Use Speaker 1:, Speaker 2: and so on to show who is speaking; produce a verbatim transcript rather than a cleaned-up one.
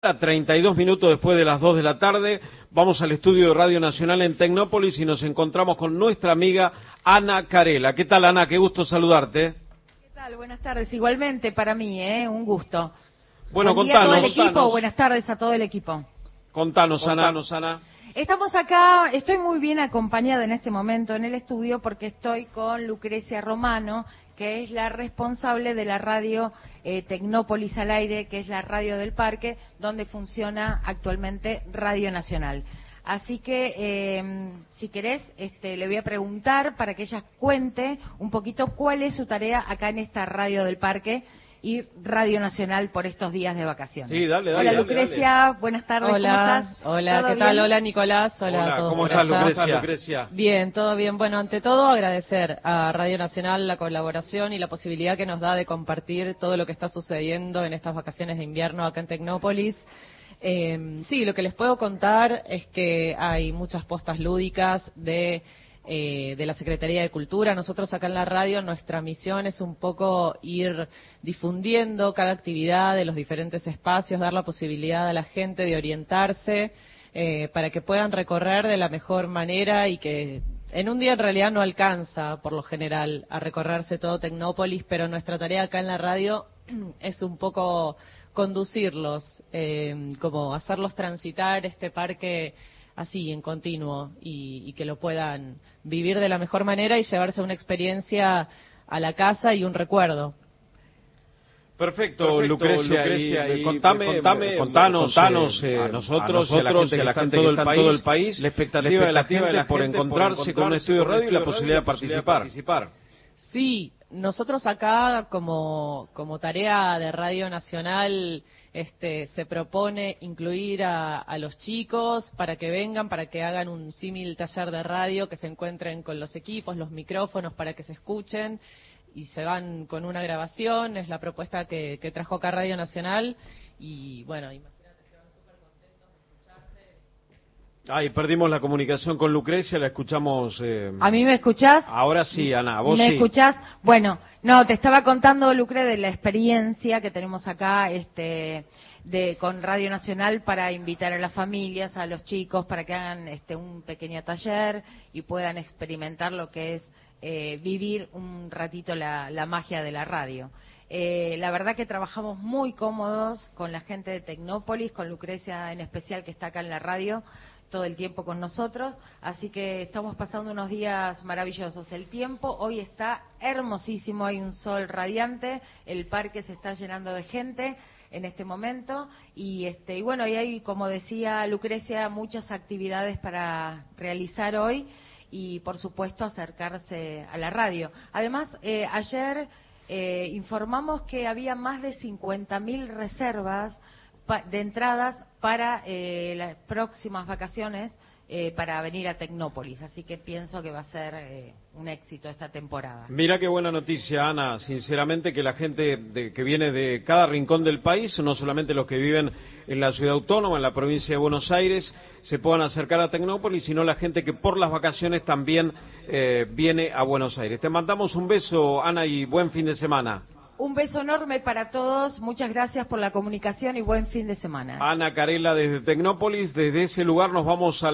Speaker 1: A treinta y dos minutos después de las dos de la tarde, vamos al estudio de Radio Nacional en Tecnópolis y nos encontramos con nuestra amiga Ana Carela. ¿Qué tal, Ana? Qué gusto saludarte.
Speaker 2: ¿Qué tal? Buenas tardes. Igualmente para mí, ¿eh? Un gusto.
Speaker 1: Bueno,
Speaker 2: Buen
Speaker 1: contanos.
Speaker 2: día a todo el equipo.
Speaker 1: Contanos.
Speaker 2: Buenas tardes a todo el equipo.
Speaker 1: Contanos, contanos Ana. Ana.
Speaker 2: Estamos acá, estoy muy bien acompañada en este momento en el estudio porque estoy con Lucrecia Romano, que es la responsable de la radio eh, Tecnópolis al Aire, que es la radio del parque, donde funciona actualmente Radio Nacional. Así que, eh, si querés, este, le voy a preguntar para que ella cuente un poquito cuál es su tarea acá en esta radio del parque y Radio Nacional por estos días de vacaciones.
Speaker 1: Sí, dale, dale.
Speaker 2: Hola,
Speaker 1: dale,
Speaker 2: Lucrecia,
Speaker 1: dale.
Speaker 2: buenas tardes,
Speaker 3: Hola,
Speaker 2: ¿cómo estás?
Speaker 3: hola, ¿qué
Speaker 2: bien?
Speaker 3: tal? Hola, Nicolás, hola,
Speaker 1: Hola,
Speaker 3: a todos.
Speaker 1: ¿cómo
Speaker 3: por
Speaker 1: estás,
Speaker 3: allá.
Speaker 1: Lucrecia? Lucrecia?
Speaker 3: Bien, todo bien. Bueno, ante todo agradecer a Radio Nacional la colaboración y la posibilidad que nos da de compartir todo lo que está sucediendo en estas vacaciones de invierno acá en Tecnópolis. Eh, sí, lo que les puedo contar es que hay muchas postas lúdicas de... Eh, de la Secretaría de Cultura. Nosotros acá en la radio, nuestra misión es un poco ir difundiendo cada actividad de los diferentes espacios, dar la posibilidad a la gente de orientarse eh, para que puedan recorrer de la mejor manera y que en un día en realidad no alcanza, por lo general, a recorrerse todo Tecnópolis, pero nuestra tarea acá en la radio es un poco conducirlos, eh, como hacerlos transitar este parque así, en continuo, y, y que lo puedan vivir de la mejor manera y llevarse una experiencia a la casa y un recuerdo.
Speaker 1: Perfecto,
Speaker 3: Perfecto
Speaker 1: Lucrecia,
Speaker 3: Lucrecia,
Speaker 1: y,
Speaker 3: y,
Speaker 1: contame, contame, contanos, contanos eh, a nosotros, a la gente que está en todo el país, el país la expectativa, la expectativa de la gente, de la por, gente encontrarse por encontrarse con un estudio de radio y la posibilidad de participar. participar.
Speaker 3: Sí, nosotros acá como, como tarea de Radio Nacional este, se propone incluir a, a los chicos para que vengan, para que hagan un símil taller de radio, que se encuentren con los equipos, los micrófonos para que se escuchen y se van con una grabación. Es la propuesta que, que trajo acá Radio Nacional y bueno, imagínate que van súper contentos de escucharse.
Speaker 1: Ay, perdimos la comunicación con Lucrecia, la escuchamos... Eh...
Speaker 2: ¿A mí me escuchás?
Speaker 1: Ahora sí, Ana, vos
Speaker 2: ¿Me
Speaker 1: sí.
Speaker 2: escuchás? Bueno, no, te estaba contando, Lucre, de la experiencia que tenemos acá este, de con Radio Nacional para invitar a las familias, a los chicos, para que hagan este, un pequeño taller y puedan experimentar lo que es eh, vivir un ratito la, la magia de la radio. Eh, la verdad que trabajamos muy cómodos con la gente de Tecnópolis, con Lucrecia en especial, que está acá en la radio todo el tiempo con nosotros, así que estamos pasando unos días maravillosos. El tiempo hoy está hermosísimo, hay un sol radiante, el parque se está llenando de gente en este momento y este y bueno, y hay, como decía Lucrecia, muchas actividades para realizar hoy y por supuesto acercarse a la radio. Además, eh, ayer eh, informamos que había más de cincuenta mil reservas de entradas para eh, las próximas vacaciones eh, para venir a Tecnópolis, así que pienso que va a ser eh, un éxito esta temporada.
Speaker 1: Mira qué buena noticia, Ana, sinceramente, que la gente de, que viene de cada rincón del país, no solamente los que viven en la ciudad autónoma, en la provincia de Buenos Aires, se puedan acercar a Tecnópolis, sino la gente que por las vacaciones también eh, viene a Buenos Aires. Te mandamos un beso, Ana, y buen fin de semana.
Speaker 2: Un beso enorme para todos, muchas gracias por la comunicación y buen fin de semana.
Speaker 1: Ana Carela desde Tecnópolis, desde ese lugar nos vamos a